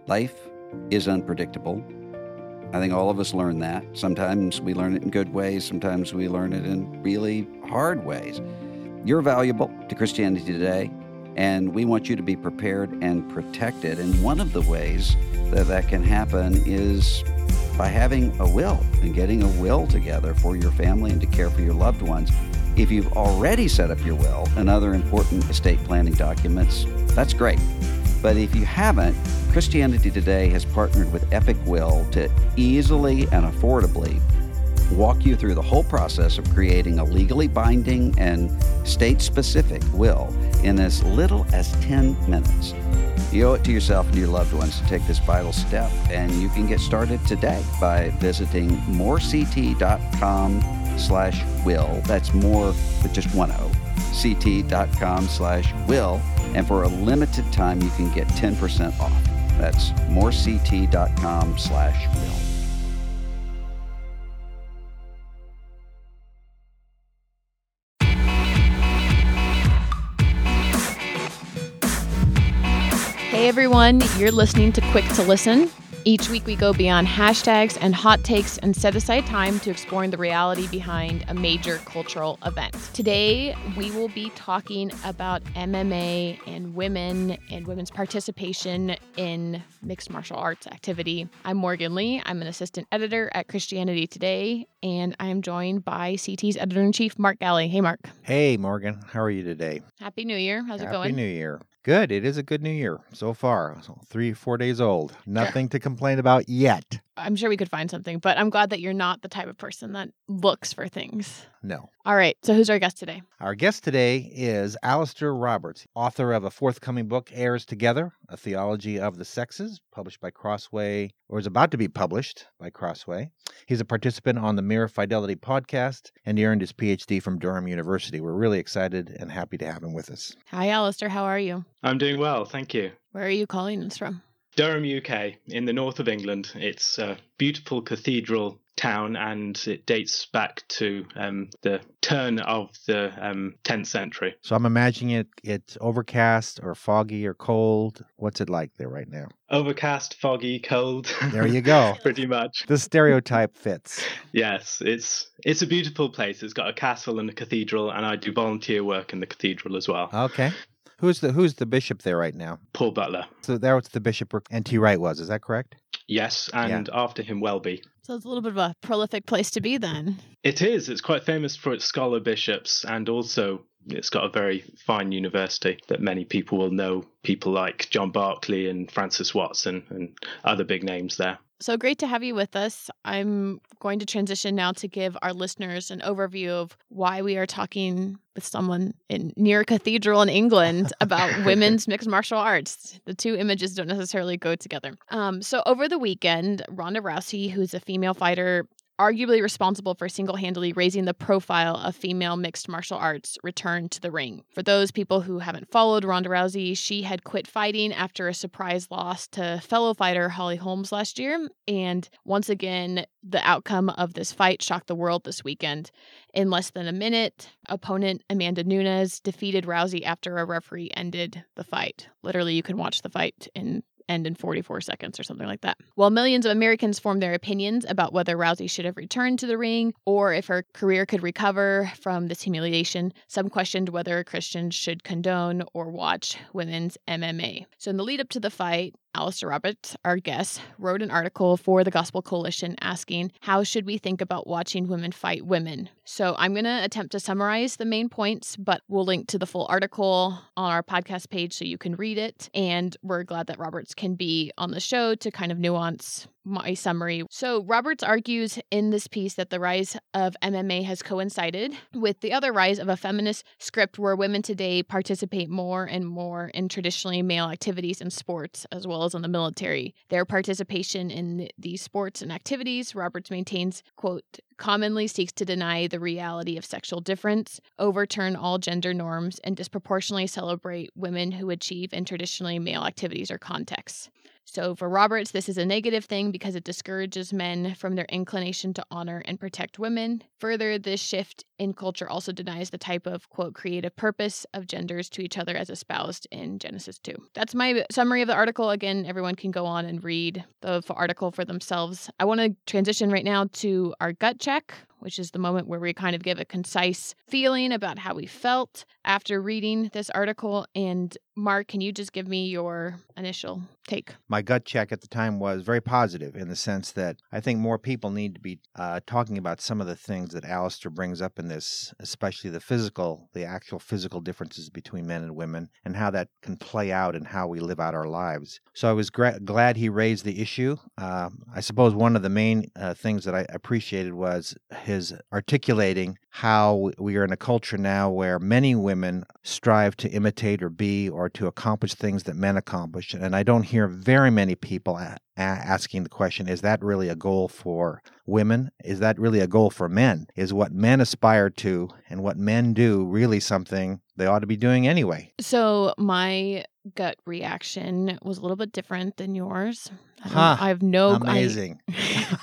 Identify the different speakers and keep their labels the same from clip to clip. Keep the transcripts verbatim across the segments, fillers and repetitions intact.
Speaker 1: Life is unpredictable. I think all of us learn that. Sometimes we learn it in good ways. Sometimes we learn it in really hard ways. You're valuable to Christianity Today, and we want you to be prepared and protected. And one of the ways that that can happen is by having a will and getting a will together for your family and to care for your loved ones. If you've already set up your will and other important estate planning documents, that's great. But if you haven't, Christianity Today has partnered with Epic Will to easily and affordably walk you through the whole process of creating a legally binding and state-specific will in as little as ten minutes. You owe it to yourself and your loved ones to take this vital step, and you can get started today by visiting morect.com slash will. That's more with just one O. ct.com slash will. And for a limited time, you can get ten percent off. That's morect.com slash will.
Speaker 2: Hey everyone, you're listening to Quick to Listen. Each week we go beyond hashtags and hot takes and set aside time to exploring the reality behind a major cultural event. Today we will be talking about M M A and women and women's participation in mixed martial arts activity. I'm Morgan Lee. I'm an assistant editor at Christianity Today, and I am joined by C T's editor-in-chief, Mark Galli. Hey, Mark.
Speaker 3: Hey, Morgan. How are you today?
Speaker 2: Happy New Year. How's
Speaker 3: Happy
Speaker 2: it going?
Speaker 3: Happy New Year. Good. It is a good new year so far. So three, four days old. Nothing to complain about yet.
Speaker 2: I'm sure we could find something, but I'm glad that you're not the type of person that looks for things.
Speaker 3: No.
Speaker 2: All right. So who's our guest today?
Speaker 3: Our guest today is Alistair Roberts, author of a forthcoming book, Heirs Together, A Theology of the Sexes, published by Crossway, or is about to be published by Crossway. He's a participant on the Mere Fidelity podcast, and he earned his P H D from Durham University. We're really excited and happy to have him with us.
Speaker 2: Hi, Alistair. How are you?
Speaker 4: I'm doing well, thank you.
Speaker 2: Where are you calling us from?
Speaker 4: Durham, U K, in the north of England. It's a beautiful cathedral town, and it dates back to um, the turn of the um, tenth century.
Speaker 3: So I'm imagining it, it's overcast or foggy or cold. What's it like there right now?
Speaker 4: Overcast, foggy, cold.
Speaker 3: There you go.
Speaker 4: Pretty much.
Speaker 3: The stereotype fits.
Speaker 4: Yes, it's it's a beautiful place. It's got a castle and a cathedral, and I do volunteer work in the cathedral as well.
Speaker 3: Okay. Who's the who's the bishop there right now?
Speaker 4: Paul Butler.
Speaker 3: So that was the bishop N T Wright was, is that correct?
Speaker 4: Yes, and
Speaker 3: Yeah.
Speaker 4: after him, Welby.
Speaker 2: So it's a little bit of a prolific place to be then.
Speaker 4: It is. It's quite famous for its scholar bishops, and also it's got a very fine university that many people will know. People like John Berkeley and Francis Watson and other big names there.
Speaker 2: So great to have you with us. I'm going to transition now to give our listeners an overview of why we are talking with someone in near a cathedral in England about women's mixed martial arts. The two images don't necessarily go together. Um, so over the weekend, Ronda Rousey, who's a female fighter, arguably responsible for single-handedly raising the profile of female mixed martial arts, returned to the ring. For those people who haven't followed Ronda Rousey, she had quit fighting after a surprise loss to fellow fighter Holly Holmes last year. And once again, the outcome of this fight shocked the world this weekend. In less than a minute, opponent Amanda Nunes defeated Rousey after a referee ended the fight. Literally, you can watch the fight in end in forty-four seconds or something like that. While millions of Americans formed their opinions about whether Rousey should have returned to the ring or if her career could recover from this humiliation, some questioned whether Christians should condone or watch women's M M A. So in the lead up to the fight, Alistair Roberts, our guest, wrote an article for the Gospel Coalition asking, how should we think about watching women fight women? So I'm going to attempt to summarize the main points, but we'll link to the full article on our podcast page so you can read it. And we're glad that Roberts can be on the show to kind of nuance my summary. So Roberts argues in this piece that the rise of M M A has coincided with the other rise of a feminist script where women today participate more and more in traditionally male activities and sports, as well as in the military. Their participation in these sports and activities, Roberts maintains, quote, commonly seeks to deny the reality of sexual difference, overturn all gender norms, and disproportionately celebrate women who achieve in traditionally male activities or contexts. So for Roberts, this is a negative thing because it discourages men from their inclination to honor and protect women. Further, this shift in culture also denies the type of, quote, creative purpose of genders to each other as espoused in Genesis two. That's my summary of the article. Again, everyone can go on and read the article for themselves. I want to transition right now to our gut check, which is the moment where we kind of give a concise feeling about how we felt after reading this article. And Mark, can you just give me your initial take?
Speaker 3: My gut check at the time was very positive in the sense that I think more people need to be uh, talking about some of the things that Alistair brings up in this, especially the physical, the actual physical differences between men and women and how that can play out in how we live out our lives. So I was gra- glad he raised the issue. Uh, I suppose one of the main uh, things that I appreciated was his articulating how we are in a culture now where many women strive to imitate or be or to accomplish things that men accomplish. And I don't hear very many people a- a- asking the question, is that really a goal for women? Is that really a goal for men? Is what men aspire to and what men do really something they ought to be doing anyway?
Speaker 2: So my gut reaction was a little bit different than yours. I,
Speaker 3: Huh.
Speaker 2: I have no...
Speaker 3: Amazing.
Speaker 2: I,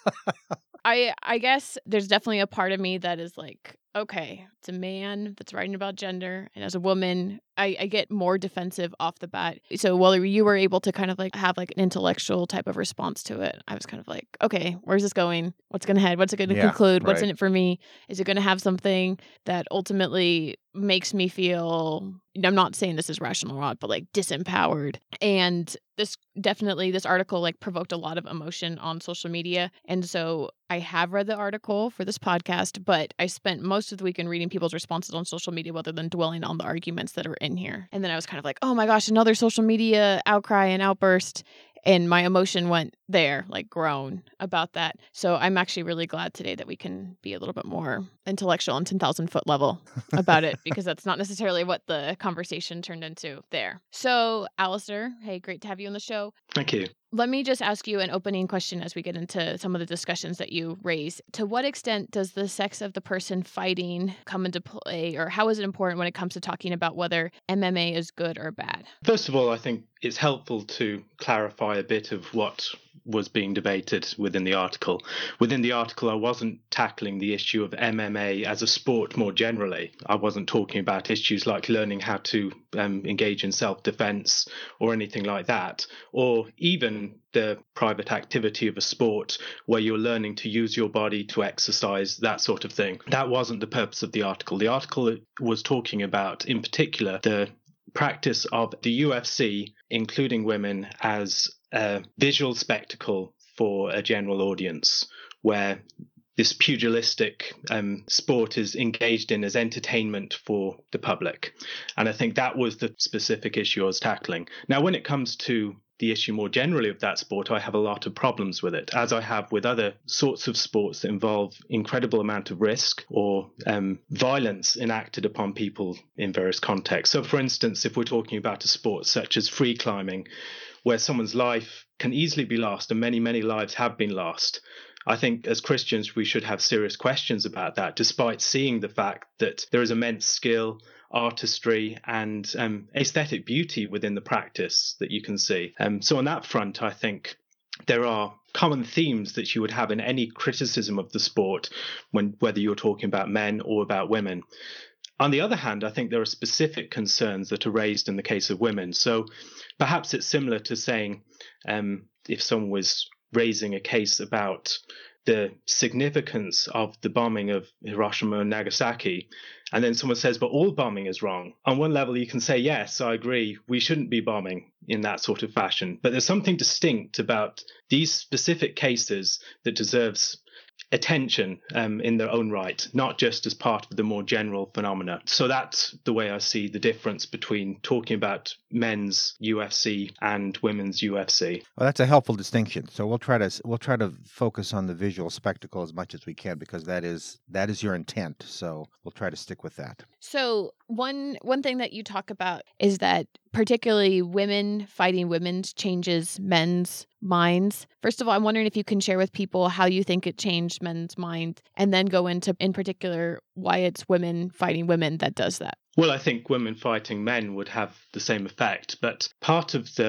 Speaker 2: I I guess there's definitely a part of me that is like, okay, it's a man that's writing about gender, and as a woman, I, I get more defensive off the bat. So while you were able to kind of like have like an intellectual type of response to it, I was kind of like, okay, where's this going? What's going to head? What's it going to
Speaker 3: Yeah,
Speaker 2: conclude? What's
Speaker 3: right.
Speaker 2: in it for me? Is it going to have something that ultimately makes me feel, I'm not saying this is rational or not, but like disempowered? And this definitely, this article like provoked a lot of emotion on social media. And so I have read the article for this podcast, but I spent most of the weekend reading people's responses on social media rather than dwelling on the arguments that are in here. And then I was kind of like, oh my gosh, another social media outcry and outburst. And my emotion went there, like grown about that. So I'm actually really glad today that we can be a little bit more intellectual on ten thousand foot level about it, because that's not necessarily what the conversation turned into there. So Alistair, hey, great to have you on the show.
Speaker 4: Thank you.
Speaker 2: Let me just ask you an opening question as we get into some of the discussions that you raise. To what extent does the sex of the person fighting come into play, or how is it important when it comes to talking about whether M M A is good or bad?
Speaker 4: First of all, I think it's helpful to clarify a bit of what was being debated within the article. Within the article, I wasn't tackling the issue of M M A as a sport more generally. I wasn't talking about issues like learning how to um, engage in self-defense or anything like that, or even the private activity of a sport where you're learning to use your body to exercise, that sort of thing. That wasn't the purpose of the article. The article was talking about, in particular, the practice of the U F C, including women, as a visual spectacle for a general audience, where this pugilistic um, sport is engaged in as entertainment for the public. And I think that was the specific issue I was tackling. Now, when it comes to the issue more generally of that sport, I have a lot of problems with it, as I have with other sorts of sports that involve incredible amount of risk or um, violence enacted upon people in various contexts. So, for instance, if we're talking about a sport such as free climbing, where someone's life can easily be lost, and many, many lives have been lost, I think as Christians, we should have serious questions about that, despite seeing the fact that there is immense skill, artistry and um, aesthetic beauty within the practice that you can see. Um, so on that front, I think there are common themes that you would have in any criticism of the sport, when whether you're talking about men or about women. On the other hand, I think there are specific concerns that are raised in the case of women. So perhaps it's similar to saying um, if someone was raising a case about the significance of the bombing of Hiroshima and Nagasaki, and then someone says, but all bombing is wrong. On one level, you can say, yes, I agree, we shouldn't be bombing in that sort of fashion. But there's something distinct about these specific cases that deserves attention um, in their own right, not just as part of the more general phenomena. So that's the way I see the difference between talking about men's U F C and women's U F C.
Speaker 3: Well, that's a helpful distinction. So we'll try to we'll try to focus on the visual spectacle as much as we can, because that is that is your intent. So we'll try to stick with that.
Speaker 2: So one one thing that you talk about is that particularly women fighting women changes men's minds. First of all, I'm wondering if you can share with people how you think it changed men's minds, and then go into, in particular, why it's women fighting women that does that.
Speaker 4: Well, I think women fighting men would have the same effect, but part of the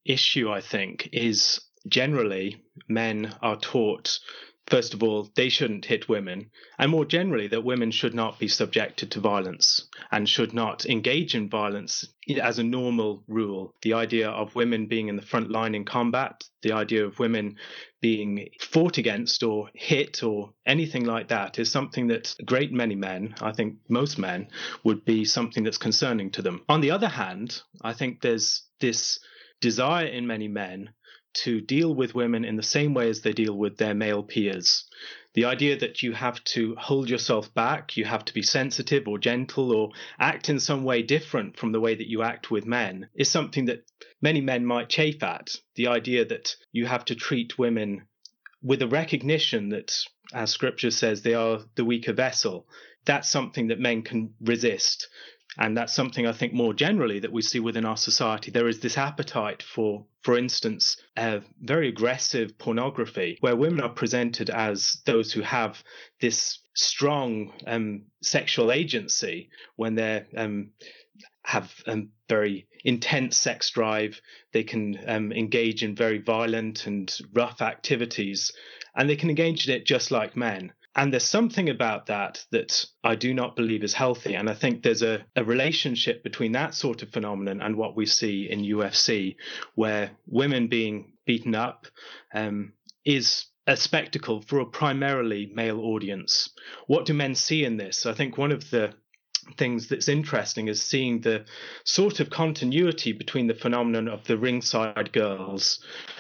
Speaker 4: issue, I think, is generally men are taught, first of all, they shouldn't hit women, and more generally, that women should not be subjected to violence and should not engage in violence as a normal rule. The idea of women being in the front line in combat, the idea of women being fought against or hit or anything like that is something that a great many men, I think most men, would be something that's concerning to them. On the other hand, I think there's this desire in many men to deal with women in the same way as they deal with their male peers. The idea that you have to hold yourself back, you have to be sensitive or gentle or act in some way different from the way that you act with men is something that many men might chafe at. The idea that you have to treat women with a recognition that, as scripture says, they are the weaker vessel. That's something that men can resist. And that's something I think more generally that we see within our society. There is this appetite for, for instance, uh, very aggressive pornography, where women are presented as those who have this strong um, sexual agency when they um, have um, very intense sex drive. They can um, engage in very violent and rough activities, and they can engage in it just like men. And there's something about that that I do not believe is healthy. And I think there's a, a relationship between that sort of phenomenon and what we see in U F C, where women being beaten up um, is a spectacle for a primarily male audience. What do men see in this? I think one of the things that's interesting is seeing the sort of continuity between the phenomenon of the ringside girls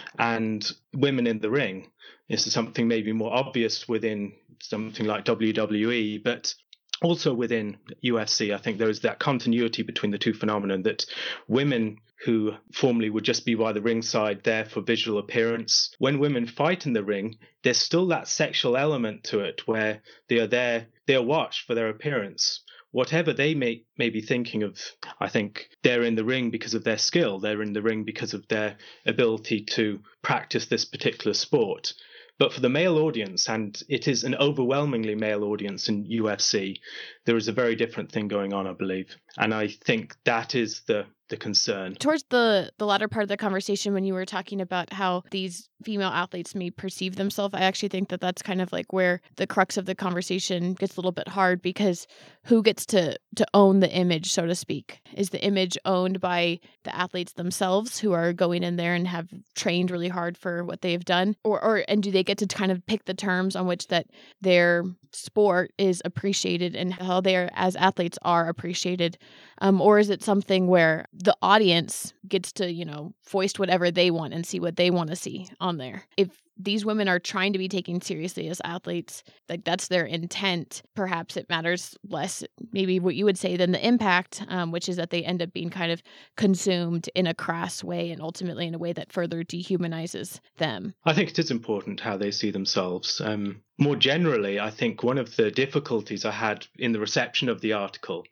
Speaker 4: and women in the ring. This is something maybe more obvious within something like W W E, but also within U F C. I think there is that continuity between the two phenomena, that women who formerly would just be by the ringside there for visual appearance, when women fight in the ring, there's still that sexual element to it where they are there, they are watched for their appearance. Whatever they may, may be thinking of, I think they're in the ring because of their skill. They're in the ring because of their ability to practice this particular sport. But for the male audience, and it is an overwhelmingly male audience in U F C, there is a very different thing going on, I believe. And I think that is the the concern.
Speaker 2: Towards the, the latter part of the conversation, when you were talking about how these female athletes may perceive themselves, I actually think that that's kind of like where the crux of the conversation gets a little bit hard, because who gets to, to own the image, so to speak? Is the image owned by the athletes themselves who are going in there and have trained really hard for what they've done? Or, or and do they get to kind of pick the terms on which that their sport is appreciated and how they are, as athletes are appreciated? Um, or is it something where the audience gets to, you know, foist whatever they want and see what they want to see on there? If these women are trying to be taken seriously as athletes, like that's their intent, perhaps it matters less, maybe what you would say, than the impact, um, which is that they end up being kind of consumed in a crass way and ultimately in a way that further dehumanizes them.
Speaker 4: I think it is important how they see themselves. Um, more generally, I think one of the difficulties I had in the reception of the article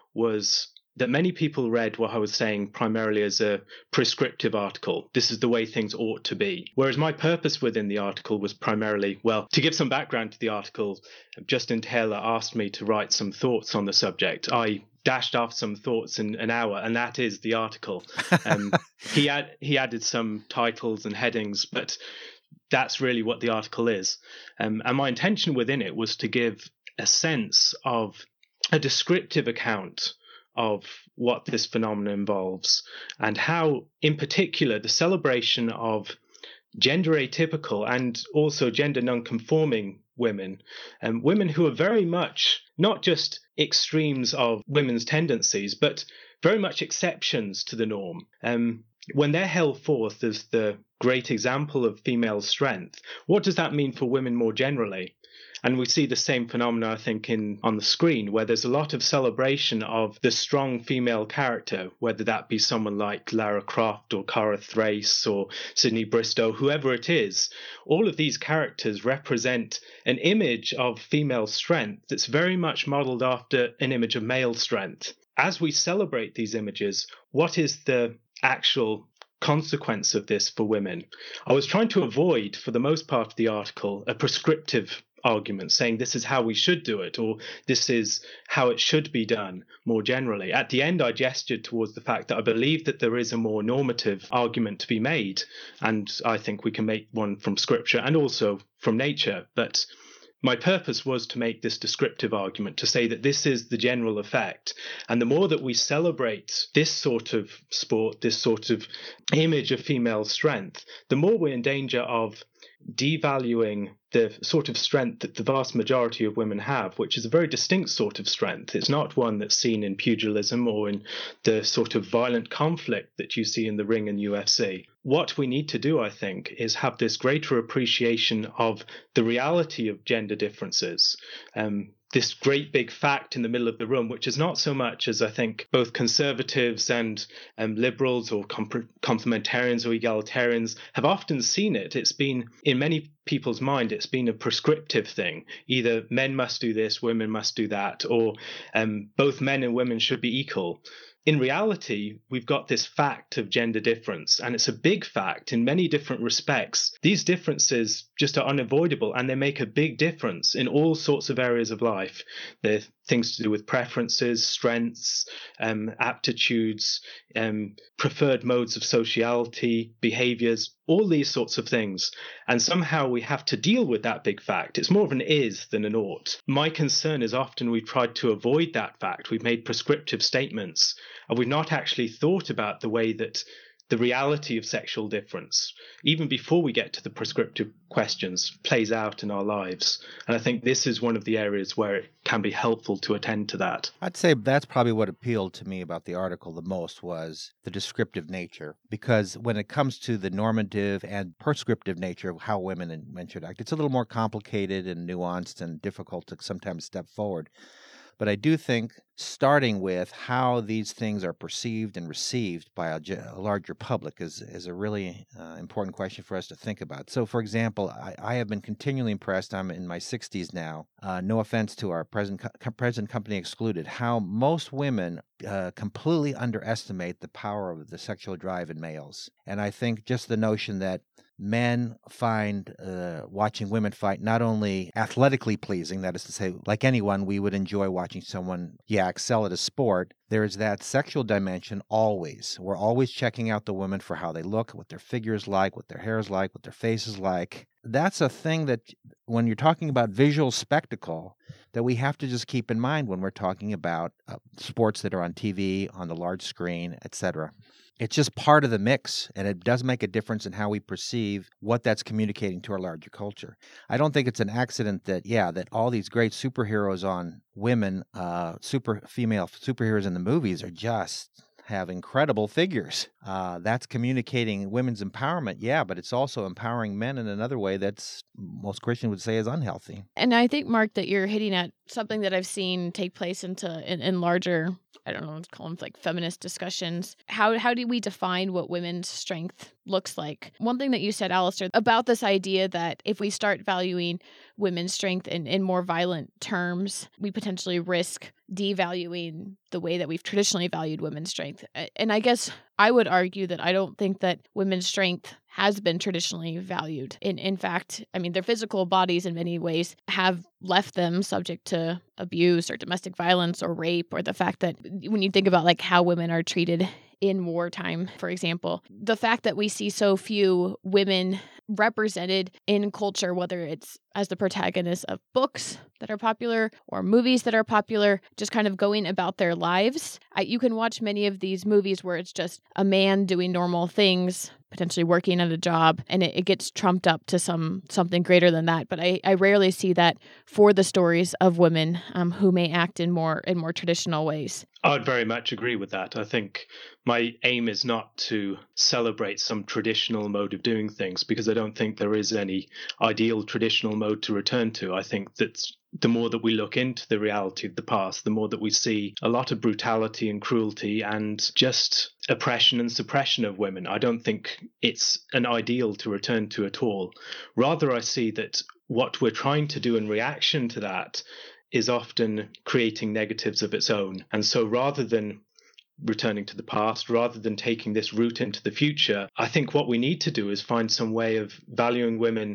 Speaker 4: was that many people read what I was saying primarily as a prescriptive article. This is the way things ought to be. Whereas my purpose within the article was primarily, well, to give some background to the article, Justin Taylor asked me to write some thoughts on the subject. I dashed off some thoughts in an hour, and that is the article. Um, he had, he added some titles and headings, but that's really what the article is. Um, and my intention within it was to give a sense of a descriptive account of what this phenomenon involves, and how, in particular, the celebration of gender atypical and also gender non-conforming women, and um, women who are very much not just extremes of women's tendencies, but very much exceptions to the norm. Um, when they're held forth as the great example of female strength, what does that mean for women more generally? And we see the same phenomena, I think, in on the screen, where there's a lot of celebration of the strong female character, whether that be someone like Lara Croft or Cara Thrace or Sydney Bristow, whoever it is. All of these characters represent an image of female strength that's very much modeled after an image of male strength. As we celebrate these images, what is the actual consequence of this for women? I was trying to avoid, for the most part of the article, a prescriptive argument, saying this is how we should do it, or this is how it should be done more generally. At the end, I gestured towards the fact that I believe that there is a more normative argument to be made, and I think we can make one from scripture and also from nature. But my purpose was to make this descriptive argument, to say that this is the general effect. And the more that we celebrate this sort of sport, this sort of image of female strength, the more we're in danger of devaluing the sort of strength that the vast majority of women have, which is a very distinct sort of strength. It's not one that's seen in pugilism or in the sort of violent conflict that you see in the ring and U F C. What we need to do, I think, is have this greater appreciation of the reality of gender differences. Um, this great big fact in the middle of the room, which is not so much as I think both conservatives and um, liberals or comp- complementarians or egalitarians have often seen it. It's been, in many people's mind, it's been a prescriptive thing. Either men must do this, women must do that, or um, both men and women should be equal. In reality, we've got this fact of gender difference, and it's a big fact in many different respects. These differences just are unavoidable, and they make a big difference in all sorts of areas of life. They're things to do with preferences, strengths, um, aptitudes, um, preferred modes of sociality, behaviors, all these sorts of things. And somehow we have to deal with that big fact. It's more of an is than an ought. My concern is often we've tried to avoid that fact. We've made prescriptive statements, and we've not actually thought about the way that the reality of sexual difference, even before we get to the prescriptive questions, plays out in our lives. And I think this is one of the areas where it can be helpful to attend to that.
Speaker 3: I'd say that's probably what appealed to me about the article the most was the descriptive nature, because when it comes to the normative and prescriptive nature of how women and men should act, it's a little more complicated and nuanced and difficult to sometimes step forward. But I do think starting with how these things are perceived and received by a, a larger public is, is a really uh, important question for us to think about. So, for example, I, I have been continually impressed, I'm in my sixties now, uh, no offense to our present, co- present company excluded, how most women uh, completely underestimate the power of the sexual drive in males. And I think just the notion that men find uh, watching women fight not only athletically pleasing, that is to say, like anyone, we would enjoy watching someone, yeah, excel at a sport. There is that sexual dimension always. We're always checking out the women for how they look, what their figure is like, what their hair is like, what their face is like. That's a thing that when you're talking about visual spectacle, that we have to just keep in mind when we're talking about uh, sports that are on T V, on the large screen, et cetera. It's just part of the mix, and it does make a difference in how we perceive what that's communicating to our larger culture. I don't think it's an accident that, yeah, that all these great superheroes on women, uh, super female superheroes in the movies are just have incredible figures. Uh, that's communicating women's empowerment, yeah, but it's also empowering men in another way that's most Christians would say is unhealthy.
Speaker 2: And I think, Mark, that you're hitting at something that I've seen take place into in, in larger, I don't know what to call them, like feminist discussions. How how do we define what women's strength looks like? One thing that you said, Alistair, about this idea that if we start valuing women's strength in, in more violent terms, we potentially risk devaluing the way that we've traditionally valued women's strength. And I guess I would argue that I don't think that women's strength has been traditionally valued. In in fact, I mean, their physical bodies in many ways have left them subject to abuse or domestic violence or rape, or the fact that when you think about like how women are treated in wartime, for example, the fact that we see so few women represented in culture, whether it's as the protagonists of books that are popular or movies that are popular, just kind of going about their lives. I, you can watch many of these movies where it's just a man doing normal things, potentially working at a job, and it, it gets trumped up to some something greater than that. But I, I rarely see that for the stories of women um, who may act in more in more traditional ways.
Speaker 4: I'd very much agree with that. I think my aim is not to celebrate some traditional mode of doing things, because I don't think there is any ideal traditional mode to return to. I think that the more that we look into the reality of the past, the more that we see a lot of brutality and cruelty and just oppression and suppression of women. I don't think it's an ideal to return to at all. Rather, I see that what we're trying to do in reaction to that is often creating negatives of its own. And so rather than returning to the past, rather than taking this route into the future, I think what we need to do is find some way of valuing women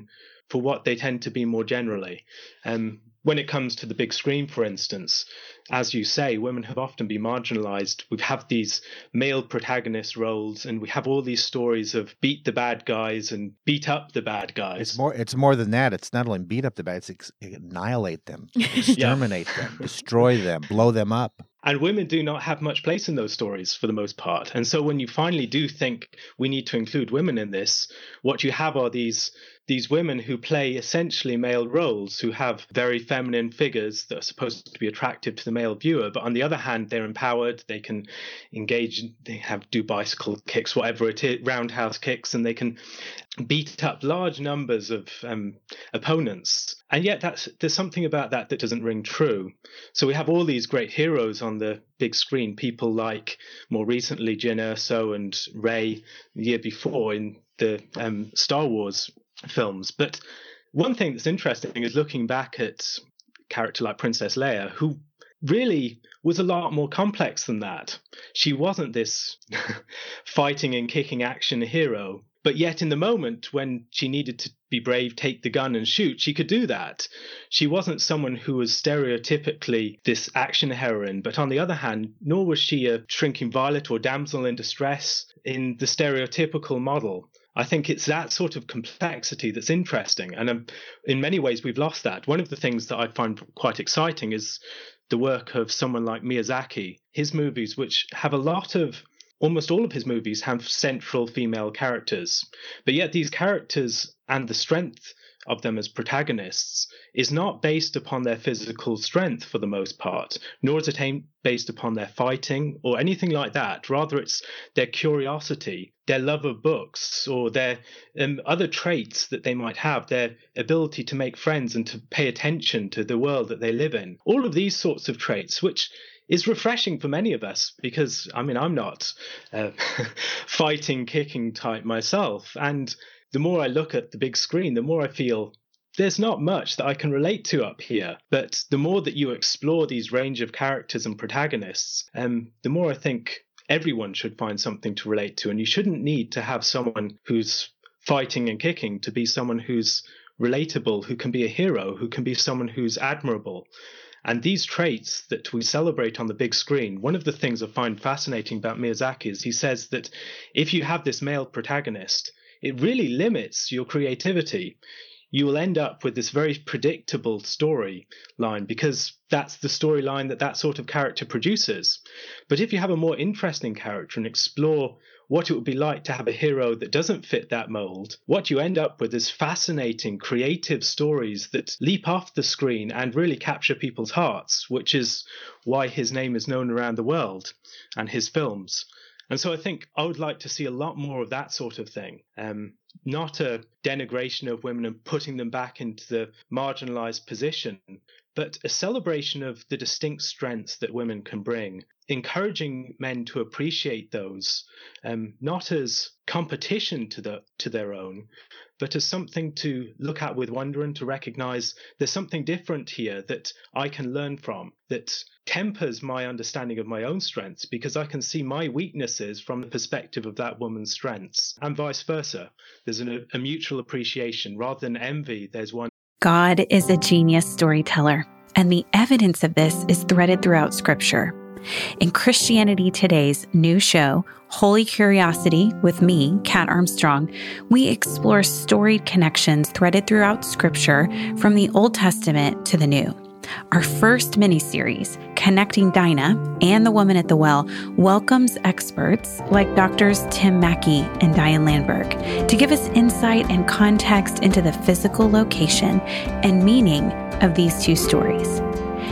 Speaker 4: for what they tend to be more generally. Um, when it comes to the big screen, for instance, as you say, women have often been marginalized. We have these male protagonist roles, and we have all these stories of beat the bad guys and beat up the bad guys.
Speaker 3: It's more It's more than that. It's not only beat up the bad, it's ex- annihilate them, exterminate them, destroy them, blow them up.
Speaker 4: And women do not have much place in those stories for the most part. And so when you finally do think we need to include women in this, what you have are these these women who play essentially male roles, who have very feminine figures that are supposed to be attractive to the male viewer. But on the other hand, they're empowered. They can engage, they have do bicycle kicks, whatever it is, roundhouse kicks, and they can beat up large numbers of um, opponents. And yet that's, there's something about that that doesn't ring true. So we have all these great heroes on the big screen, people like, more recently, Jyn Erso and Rey the year before in the um, Star Wars films. But one thing that's interesting is looking back at a character like Princess Leia, who really was a lot more complex than that. She wasn't this fighting and kicking action hero. But yet in the moment when she needed to be brave, take the gun and shoot, she could do that. She wasn't someone who was stereotypically this action heroine. But on the other hand, nor was she a shrinking violet or damsel in distress in the stereotypical model. I think it's that sort of complexity that's interesting. And um, in many ways, we've lost that. One of the things that I find quite exciting is the work of someone like Miyazaki. His movies, which have a lot of Almost all of his movies have central female characters, but yet these characters and the strength of them as protagonists is not based upon their physical strength for the most part, nor is it aimed based upon their fighting or anything like that. Rather, it's their curiosity, their love of books, or their um, other traits that they might have, their ability to make friends and to pay attention to the world that they live in. All of these sorts of traits, which is refreshing for many of us, because, I mean, I'm not a fighting, kicking type myself. And the more I look at the big screen, the more I feel there's not much that I can relate to up here. But the more that you explore these range of characters and protagonists, um, the more I think everyone should find something to relate to. And you shouldn't need to have someone who's fighting and kicking to be someone who's relatable, who can be a hero, who can be someone who's admirable. And these traits that we celebrate on the big screen, one of the things I find fascinating about Miyazaki is he says that if you have this male protagonist, it really limits your creativity. You will end up with this very predictable storyline because that's the storyline that that sort of character produces. But if you have a more interesting character and explore what it would be like to have a hero that doesn't fit that mold, what you end up with is fascinating, creative stories that leap off the screen and really capture people's hearts, which is why his name is known around the world and his films. And so I think I would like to see a lot more of that sort of thing. Um, not a denigration of women and putting them back into the marginalized position, but a celebration of the distinct strengths that women can bring, encouraging men to appreciate those, um, not as competition to the to their own, but as something to look at with wonder and to recognize there's something different here that I can learn from, that tempers my understanding of my own strengths, because I can see my weaknesses from the perspective of that woman's strengths, and vice versa. There's an, a mutual appreciation. Rather than envy, there's one.
Speaker 5: God is a genius storyteller, and the evidence of this is threaded throughout Scripture. In Christianity Today's new show, Holy Curiosity, with me, Kat Armstrong, we explore storied connections threaded throughout Scripture from the Old Testament to the New. Our first mini-series, Connecting Dinah and the Woman at the Well, welcomes experts like Doctors Tim Mackie and Diane Landberg to give us insight and context into the physical location and meaning of these two stories.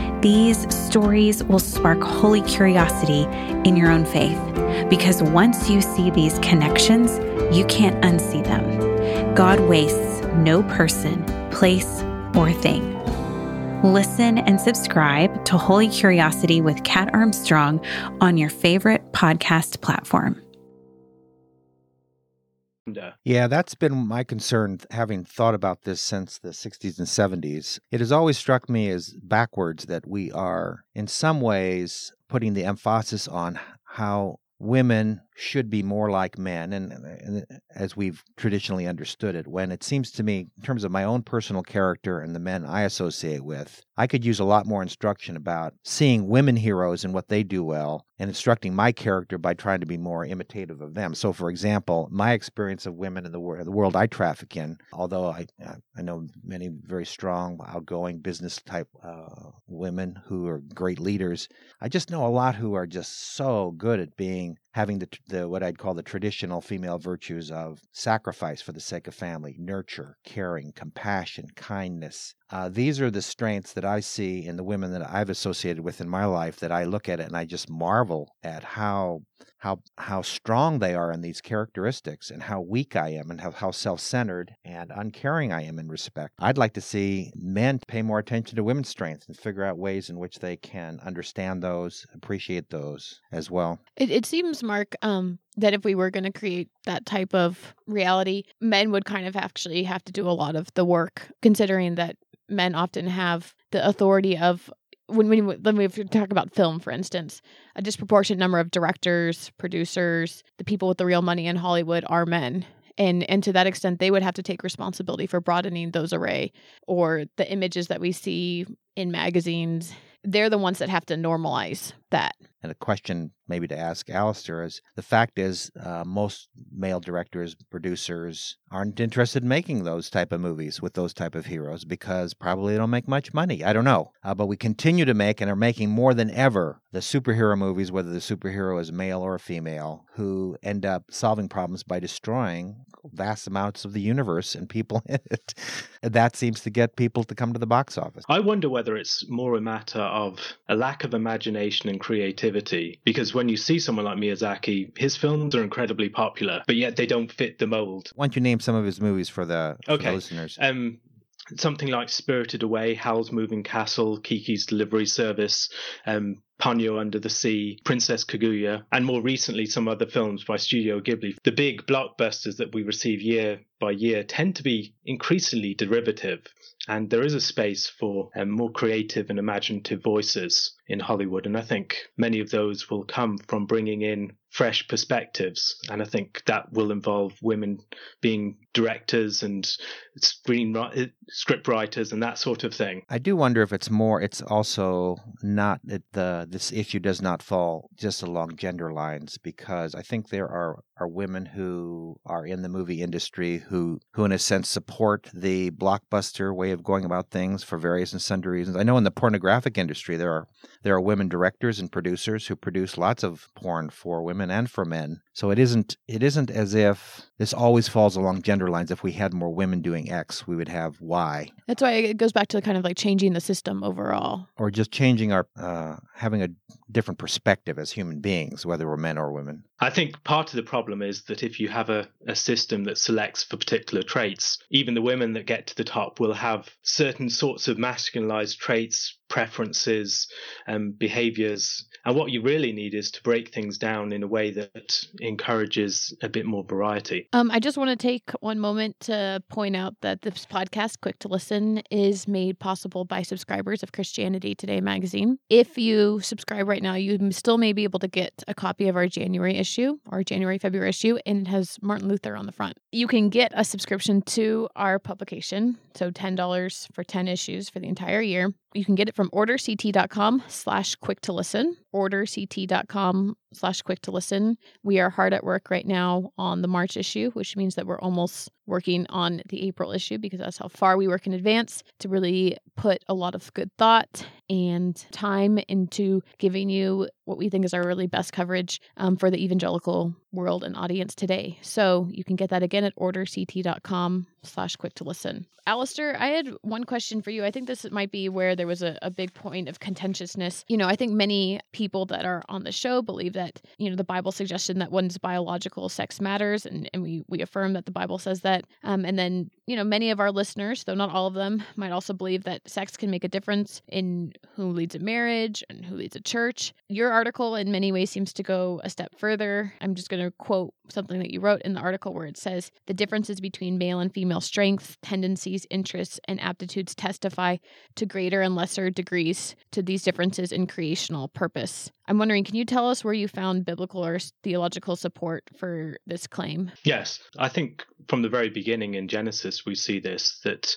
Speaker 5: These stories will spark holy curiosity in your own faith, because once you see these connections, you can't unsee them. God wastes no person, place, or thing. Listen and subscribe to Holy Curiosity with Kat Armstrong on your favorite podcast platform.
Speaker 3: Yeah, that's been my concern, having thought about this since the sixties and seventies. It has always struck me as backwards that we are, in some ways, putting the emphasis on how women should be more like men, and, and as we've traditionally understood it, when it seems to me, in terms of my own personal character and the men I associate with, I could use a lot more instruction about seeing women heroes and what they do well and instructing my character by trying to be more imitative of them. So, for example, my experience of women in the, wor- the world I traffic in, although I, I know many very strong, outgoing business-type uh, women who are great leaders, I just know a lot who are just so good at being having the, the what I'd call the traditional female virtues of sacrifice for the sake of family, nurture, caring, compassion, kindness. Uh, these are the strengths that I see in the women that I've associated with in my life, that I look at it and I just marvel at how how how strong they are in these characteristics and how weak I am and how, how self-centered and uncaring I am in respect. I'd like to see men pay more attention to women's strengths and figure out ways in which they can understand those, appreciate those as well.
Speaker 2: It, it seems, Mark, um, that if we were going to create that type of reality, men would kind of actually have to do a lot of the work, considering that men often have the authority of, when we, when we talk about film, for instance, a disproportionate number of directors, producers, the people with the real money in Hollywood are men. And and to that extent, they would have to take responsibility for broadening those array, or the images that we see in magazines. They're the ones that have to normalize that.
Speaker 3: And a question maybe to ask Alistair is, the fact is uh, most male directors, producers aren't interested in making those type of movies with those type of heroes because probably they don't make much money. I don't know. Uh, but we continue to make and are making more than ever the superhero movies, whether the superhero is male or female, who end up solving problems by destroying vast amounts of the universe and people in it. That seems to get people to come to the box office.
Speaker 4: I wonder whether it's more a matter of a lack of imagination and creativity, because when you see someone like Miyazaki, his films are incredibly popular, but yet they don't fit the mold.
Speaker 3: Why don't you name some of his movies for the, for
Speaker 4: okay.
Speaker 3: the listeners?
Speaker 4: Um, something like Spirited Away, Howl's Moving Castle, Kiki's Delivery Service, um, Ponyo Under the Sea, Princess Kaguya, and more recently some other films by Studio Ghibli. The big blockbusters that we receive year by year tend to be increasingly derivative, and there is a space for um, more creative and imaginative voices in Hollywood, and I think many of those will come from bringing in fresh perspectives, and I think that will involve women being directors and screen script writers and that sort of thing.
Speaker 3: I do wonder if it's more, it's also not that the this issue does not fall just along gender lines, because I think there are, are women who are in the movie industry who, who in a sense support the blockbuster way of going about things for various and sundry reasons. I know in the pornographic industry there are there are women directors and producers who produce lots of porn for women and for men. So it isn't it isn't as if this always falls along gender lines. If we had more women doing X, we would have Y.
Speaker 2: That's why it goes back to kind of like changing the system overall.
Speaker 3: Or just changing our, uh, having a different perspective as human beings, whether we're men or women.
Speaker 4: I think part of the problem is that if you have a, a system that selects for particular traits, even the women that get to the top will have certain sorts of masculinized traits, preferences, and behaviors. And what you really need is to break things down in a way that encourages a bit more variety.
Speaker 2: Um, I just want to take one moment to point out that this podcast, Quick to Listen, is made possible by subscribers of Christianity Today magazine. If you subscribe right now, you still may be able to get a copy of our January issue, or January, February issue, and it has Martin Luther on the front. You can get a subscription to our publication, so ten dollars for ten issues for the entire year. You can get it from orderct.com slash quick to listen, orderct.com slash quick to listen. We are hard at work right now on the March issue, which means that we're almost working on the April issue, because that's how far we work in advance to really put a lot of good thought and time into giving you what we think is our really best coverage um, for the evangelical world and audience today. So you can get that again at orderct.com slash quick to listen. Alistair, I had one question for you. I think this might be where there was a, a big point of contentiousness. You know, I think many people that are on the show believe that, you know, the Bible suggestion that one's biological sex matters, and, and we, we affirm that the Bible says that. Um, and then, you know, many of our listeners, though not all of them, might also believe that sex can make a difference in who leads a marriage and who leads a church. Your article in many ways seems to go a step further. I'm just going to quote something that you wrote in the article where it says, the differences between male and female strengths, tendencies, interests, and aptitudes testify to greater and lesser degrees to these differences in creational purpose. this. I'm wondering, can you tell us where you found biblical or theological support for this claim?
Speaker 4: Yes, I think from the very beginning in Genesis, we see this, that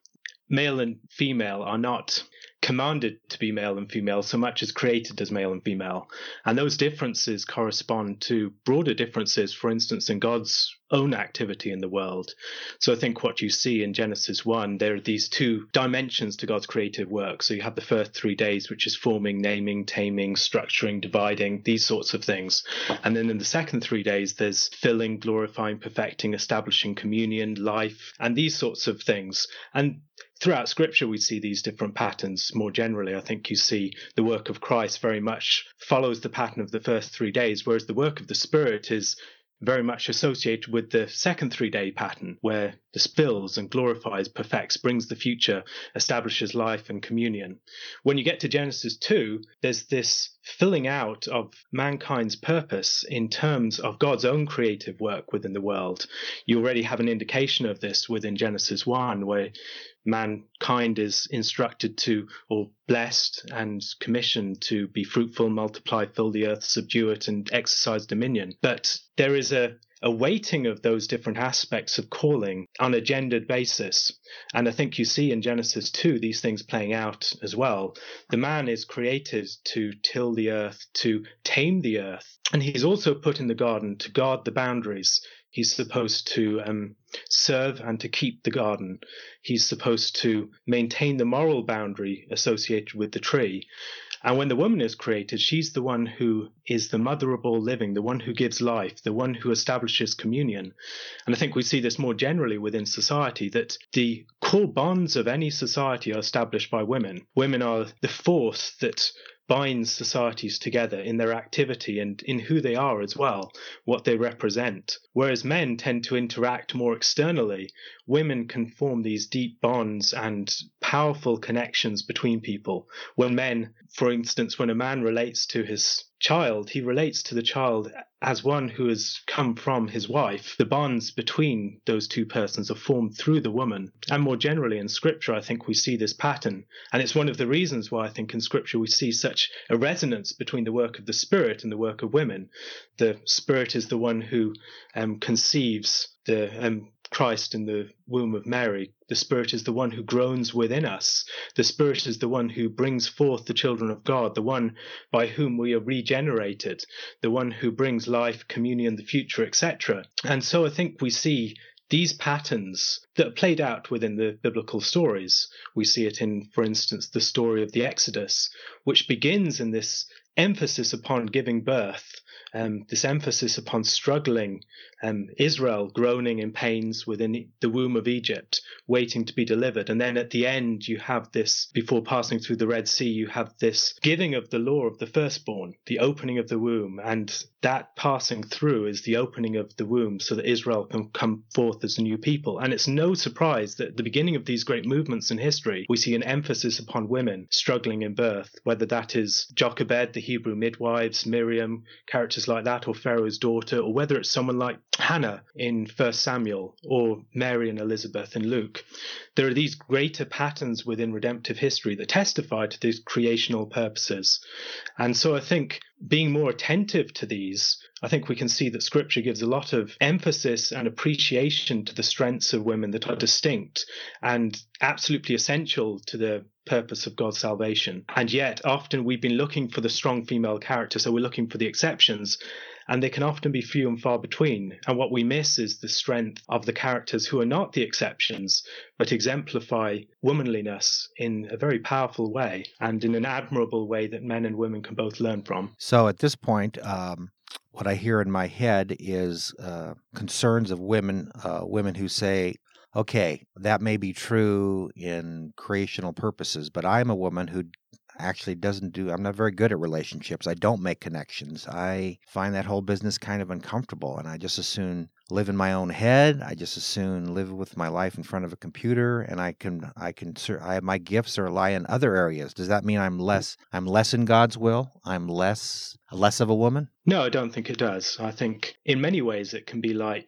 Speaker 4: male and female are not commanded to be male and female so much as created as male and female. And those differences correspond to broader differences, for instance, in God's own activity in the world. So I think what you see in Genesis one, there are these two dimensions to God's creative work. So you have the first three days, which is forming, naming, taming, structuring, dividing, these sorts of things. And then in the second three days, there's filling, glorifying, perfecting, establishing communion, life, and these sorts of things. And throughout Scripture, we see these different patterns. More generally, I think you see the work of Christ very much follows the pattern of the first three days, whereas the work of the Spirit is very much associated with the second three-day pattern, where the fills and glorifies, perfects, brings the future, establishes life and communion. When you get to Genesis two, there's this filling out of mankind's purpose in terms of God's own creative work within the world. You already have an indication of this within Genesis one, where mankind is instructed to, or blessed and commissioned to be fruitful, multiply, fill the earth, subdue it, and exercise dominion. But there is a a weighting of those different aspects of calling on a gendered basis. And I think you see in Genesis two these things playing out as well. The man is created to till the earth, to tame the earth. And he's also put in the garden to guard the boundaries. He's supposed to um, serve and to keep the garden. He's supposed to maintain the moral boundary associated with the tree. And when the woman is created, she's the one who is the mother of all living, the one who gives life, the one who establishes communion. And I think we see this more generally within society, that the core bonds of any society are established by women. Women are the force that binds societies together in their activity and in who they are as well, what they represent. Whereas men tend to interact more externally, women can form these deep bonds and powerful connections between people. When men, for instance, when a man relates to his child, he relates to the child as one who has come from his wife. The bonds between those two persons are formed through the woman. And more generally in Scripture, I think we see this pattern. And it's one of the reasons why I think in Scripture we see such a resonance between the work of the Spirit and the work of women. The Spirit is the one who um, conceives the um, Christ in the womb of Mary. The Spirit is the one who groans within us. The Spirit is the one who brings forth the children of God, the one by whom we are regenerated, the one who brings life, communion, the future, et cetera. And so I think we see these patterns that are played out within the biblical stories. We see it in, for instance, the story of the Exodus, which begins in this emphasis upon giving birth, um, this emphasis upon struggling, um, Israel groaning in pains within the womb of Egypt, waiting to be delivered. And then at the end, you have this, before passing through the Red Sea, you have this giving of the law of the firstborn, the opening of the womb. And that passing through is the opening of the womb so that Israel can come forth as a new people. And it's no surprise that at the beginning of these great movements in history, we see an emphasis upon women struggling in birth, whether that is Jochebed, the Hebrew midwives, Miriam, characters like that, or Pharaoh's daughter, or whether it's someone like Hannah in First Samuel, or Mary and Elizabeth in Luke. There are these greater patterns within redemptive history that testify to these creational purposes. And so I think being more attentive to these, I think we can see that Scripture gives a lot of emphasis and appreciation to the strengths of women that are distinct and absolutely essential to the purpose of God's salvation. And yet often we've been looking for the strong female character, so we're looking for the exceptions, and they can often be few and far between. And what we miss is the strength of the characters who are not the exceptions, but exemplify womanliness in a very powerful way and in an admirable way that men and women can both learn from.
Speaker 3: So at this point, um, what I hear in my head is uh, concerns of women, uh, women who say, okay, that may be true in creational purposes, but I'm a woman who actually doesn't do, I'm not very good at relationships. I don't make connections. I find that whole business kind of uncomfortable, and I just as soon live in my own head. I just as soon live with my life in front of a computer, and I can, I can, I have my gifts or lie in other areas. Does that mean I'm less, I'm less in God's will? I'm less, less of a woman?
Speaker 4: No, I don't think it does. I think in many ways it can be like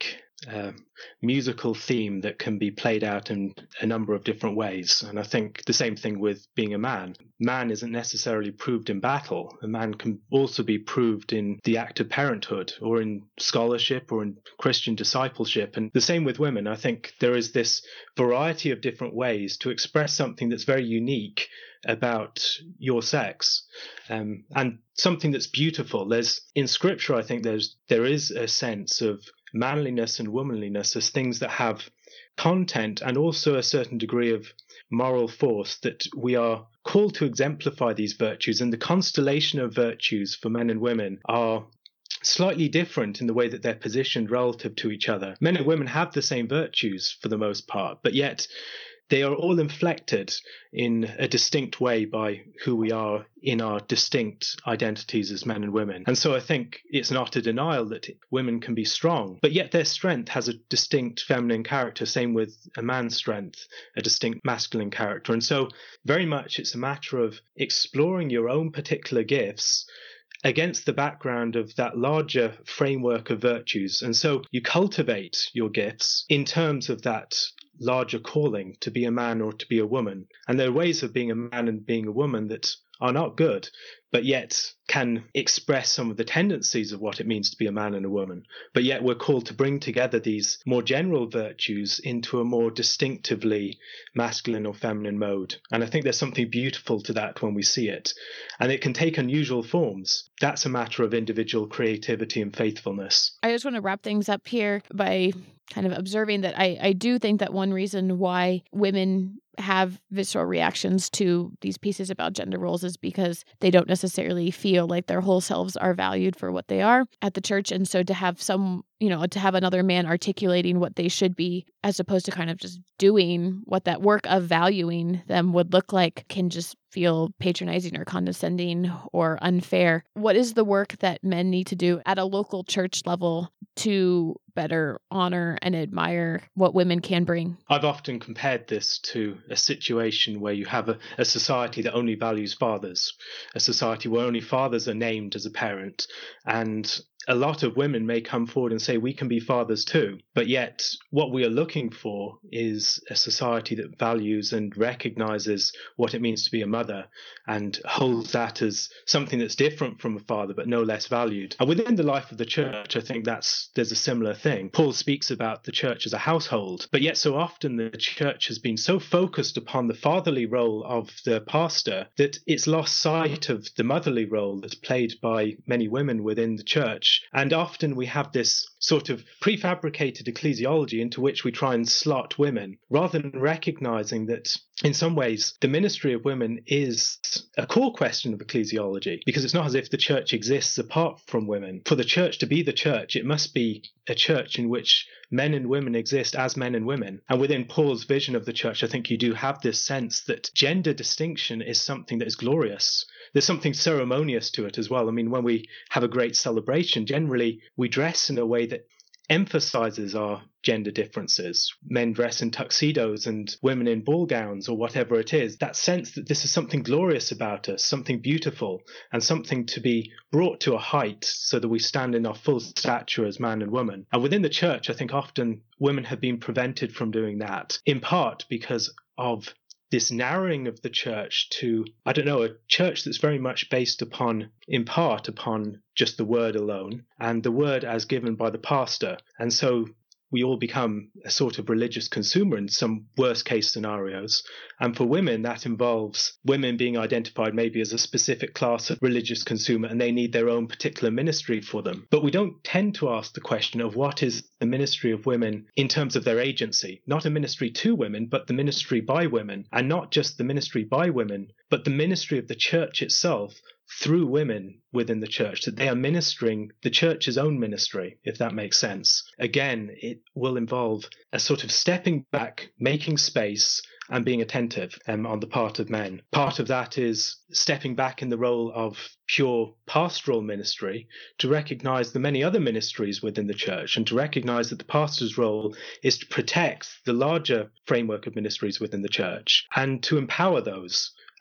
Speaker 4: uh, musical theme that can be played out in a number of different ways. And I think the same thing with being a man. Man isn't necessarily proved in battle. A man can also be proved in the act of parenthood, or in scholarship, or in Christian discipleship. And the same with women. I think there is this variety of different ways to express something that's very unique about your sex, um, and something that's beautiful. There's in Scripture, I think there's there is a sense of manliness and womanliness as things that have content and also a certain degree of moral force, that we are called to exemplify these virtues. And the constellation of virtues for men and women are slightly different in the way that they're positioned relative to each other. Men and women have the same virtues for the most part, but yet they are all inflected in a distinct way by who we are in our distinct identities as men and women. And so I think it's not a denial that women can be strong, but yet their strength has a distinct feminine character. Same with a man's strength, a distinct masculine character. And so very much it's a matter of exploring your own particular gifts against the background of that larger framework of virtues. And so you cultivate your gifts in terms of that larger calling to be a man or to be a woman. And there are ways of being a man and being a woman that are not good, but yet can express some of the tendencies of what it means to be a man and a woman. But yet we're called to bring together these more general virtues into a more distinctively masculine or feminine mode. And I think there's something beautiful to that when we see it. And it can take unusual forms. That's a matter of individual creativity and faithfulness.
Speaker 2: I just want to wrap things up here by kind of observing that I, I do think that one reason why women have visceral reactions to these pieces about gender roles is because they don't necessarily feel like their whole selves are valued for what they are at the church. And so to have some, you know, to have another man articulating what they should be, as opposed to kind of just doing what that work of valuing them would look like, can just feel patronizing or condescending or unfair. What is the work that men need to do at a local church level to better honor and admire what women can bring?
Speaker 4: I've often compared this to a situation where you have a, a society that only values fathers, a society where only fathers are named as a parent. And a lot of women may come forward and say, we can be fathers too. But yet what we are looking for is a society that values and recognizes what it means to be a mother and holds that as something that's different from a father, but no less valued. And within the life of the church, I think that's there's a similar thing. Paul speaks about the church as a household, but yet so often the church has been so focused upon the fatherly role of the pastor that it's lost sight of the motherly role that's played by many women within the church. And often we have this sort of prefabricated ecclesiology into which we try and slot women, rather than recognizing that in some ways the ministry of women is a core question of ecclesiology, because it's not as if the church exists apart from women. For the church to be the church, it must be a church in which men and women exist as men and women. And within Paul's vision of the church, I think you do have this sense that gender distinction is something that is glorious. There's something ceremonious to it as well. I mean, when we have a great celebration, generally we dress in a way that emphasizes our gender differences. Men dress in tuxedos and women in ball gowns or whatever it is. That sense that this is something glorious about us, something beautiful, and something to be brought to a height so that we stand in our full stature as man and woman. And within the church, I think often women have been prevented from doing that, in part because of this narrowing of the church to, I don't know, a church that's very much based upon, in part, upon just the word alone, and the word as given by the pastor. And so we all become a sort of religious consumer in some worst case scenarios. And for women, that involves women being identified maybe as a specific class of religious consumer, and they need their own particular ministry for them. But we don't tend to ask the question of what is the ministry of women in terms of their agency, not a ministry to women, but the ministry by women, and not just the ministry by women, but the ministry of the church itself through women within the church, that they are ministering the church's own ministry, if that makes sense. Again, it will involve a sort of stepping back, making space, and being attentive um, on the part of men. Part of that is stepping back in the role of pure pastoral ministry to recognize the many other ministries within the church, and to recognize that the pastor's role is to protect the larger framework of ministries within the church and to empower those.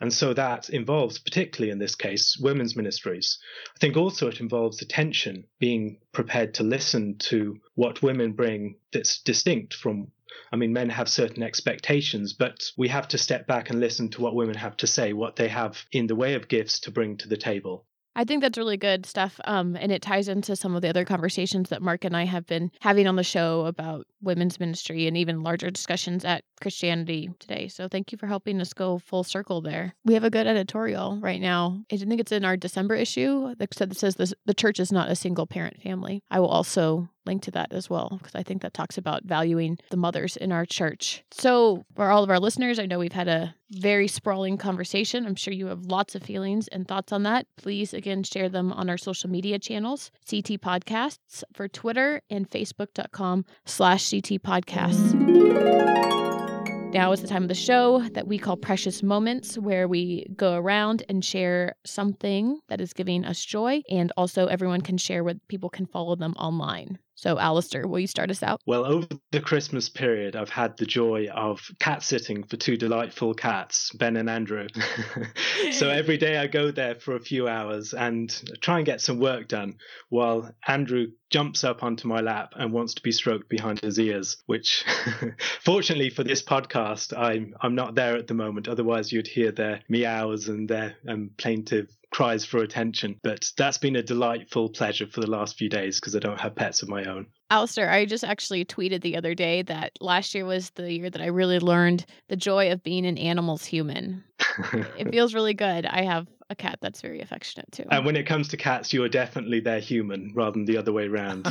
Speaker 4: And so that involves, particularly in this case, women's ministries. I think also it involves attention, being prepared to listen to what women bring that's distinct from, I mean, men have certain expectations, but we have to step back and listen to what women have to say, what they have in the way of gifts to bring to the table.
Speaker 2: I think that's really good stuff. Um, and it ties into some of the other conversations that Mark and I have been having on the show about women's ministry and even larger discussions at Christianity Today. So thank you for helping us go full circle there. We have a good editorial right now. I think it's in our December issue that says this, the church is not a single parent family. I will also link to that as well, because I think that talks about valuing the mothers in our church. So for all of our listeners, I know we've had a very sprawling conversation. I'm sure you have lots of feelings and thoughts on that. Please, again, share them on our social media channels, C T Podcasts for Twitter and Facebook.com slash CT Podcasts. Now is the time of the show that we call Precious Moments, where we go around and share something that is giving us joy, and also everyone can share what people can follow them online. So, Alistair, will you start us out?
Speaker 4: Well, over the Christmas period, I've had the joy of cat sitting for two delightful cats, Ben and Andrew. So every day I go there for a few hours and try and get some work done, while Andrew jumps up onto my lap and wants to be stroked behind his ears, which fortunately for this podcast, I'm I'm not there at the moment. Otherwise, you'd hear their meows and their um, plaintive cries for attention. But that's been a delightful pleasure for the last few days because I don't have pets of my own.
Speaker 2: Alistair, I just actually tweeted the other day that last year was the year that I really learned the joy of being an animal's human. It feels really good. I have a cat that's very affectionate too.
Speaker 4: And when it comes to cats, you are definitely their human rather than the other way around.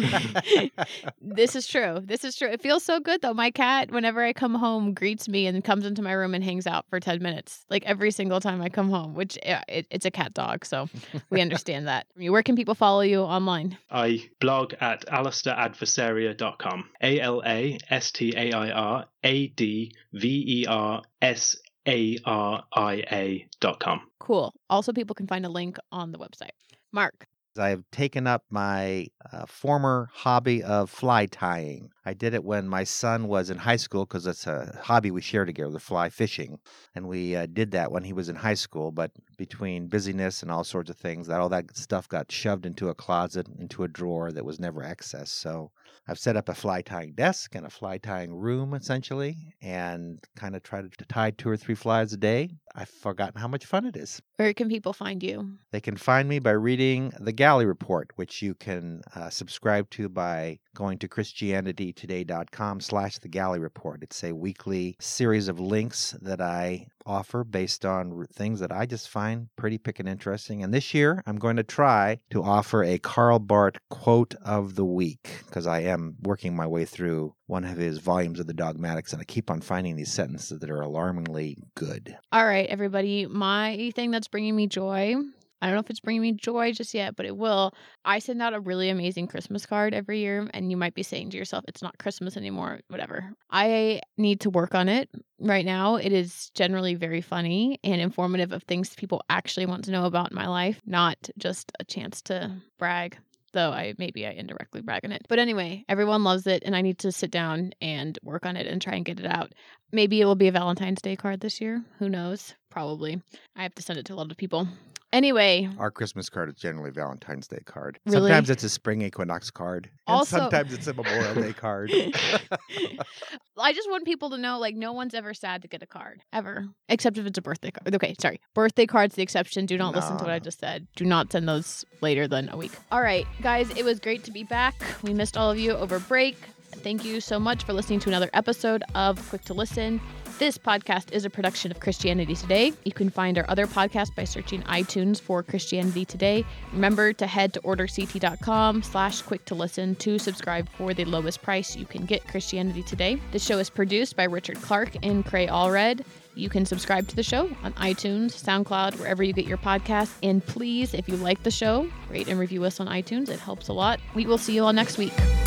Speaker 2: This is true. This is true. It feels so good though. My cat, whenever I come home, greets me and comes into my room and hangs out for ten minutes, like every single time I come home, which it, it's a cat dog. So we understand that. I mean, where can people follow you online?
Speaker 4: I blog at alistair adversaria dot com. A L A S T A I R A D V E R S A R I A dot com.
Speaker 2: Cool. Also, people can find a link on the website. Mark.
Speaker 3: I have taken up my uh, former hobby of fly tying. I did it when my son was in high school because it's a hobby we share together, fly fishing. And we uh, did that when he was in high school. But between busyness and all sorts of things, that all that stuff got shoved into a closet, into a drawer that was never accessed. So I've set up a fly tying desk and a fly tying room, essentially, and kind of try to tie two or three flies a day. I've forgotten how much fun it is.
Speaker 2: Where can people find you?
Speaker 3: They can find me by reading The Galley Report, which you can uh, subscribe to by going to christianitytoday.com slash The Galley Report. It's a weekly series of links that I offer based on things that I just find pretty pickin' interesting. And this year, I'm going to try to offer a Karl Barth quote of the week, because I am working my way through one of his volumes of the Dogmatics, and I keep on finding these sentences that are alarmingly good.
Speaker 2: All right, everybody. My thing that's bringing me joy, I don't know if it's bringing me joy just yet, but it will. I send out a really amazing Christmas card every year, and you might be saying to yourself, it's not Christmas anymore, whatever. I need to work on it right now. It is generally very funny and informative of things people actually want to know about in my life, not just a chance to brag. Though I maybe I indirectly brag on it. But anyway, everyone loves it, and I need to sit down and work on it and try and get it out. Maybe it will be a Valentine's Day card this year. Who knows? Probably. I have to send it to a lot of people. Anyway.
Speaker 3: Our Christmas card is generally a Valentine's Day card.
Speaker 2: Really?
Speaker 3: Sometimes it's a spring equinox card. And
Speaker 2: Also-
Speaker 3: sometimes it's a Memorial Day card.
Speaker 2: I just want people to know, like, no one's ever sad to get a card, ever. Except if it's a birthday card. Okay, sorry. Birthday card's the exception. Do not listen to what I just said. Do not send those later than a week. All right, guys, it was great to be back. We missed all of you over break. Thank you so much for listening to another episode of Quick to Listen. This podcast is a production of Christianity Today. You can find our other podcasts by searching iTunes for Christianity Today. Remember to head to orderct.com slash quick to listen to subscribe for the lowest price you can get Christianity Today. The show is produced by Richard Clark and Cray Allred. You can subscribe to the show on iTunes, SoundCloud, wherever you get your podcasts. And please, if you like the show, rate and review us on iTunes. It helps a lot. We will see you all next week.